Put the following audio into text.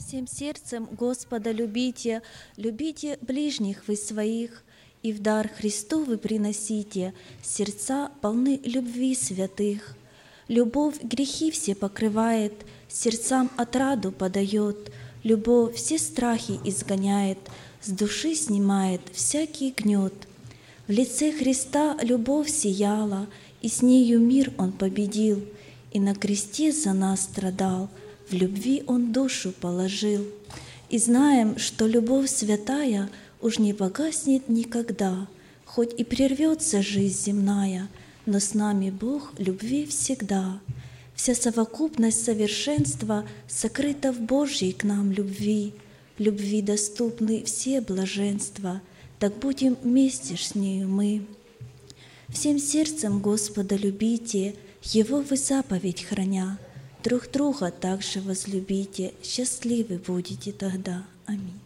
Всем сердцем Господа любите, любите ближних вы своих, и в дар Христу вы приносите сердца полны любви святых. Любовь грехи все покрывает, сердцам отраду подает, любовь все страхи изгоняет, с души снимает всякий гнет. В лице Христа любовь сияла, и с нею мир Он победил, и на кресте за нас страдал, в любви Он душу положил. И знаем, что любовь святая уж не погаснет никогда, хоть и прервется жизнь земная, но с нами Бог любви всегда. Вся совокупность совершенства сокрыта в Божьей к нам любви. Любви доступны все блаженства, так будем вместе с нею мы. Всем сердцем Господа любите, Его вы заповедь храня, друг друга также возлюбите, счастливы будете тогда. Аминь.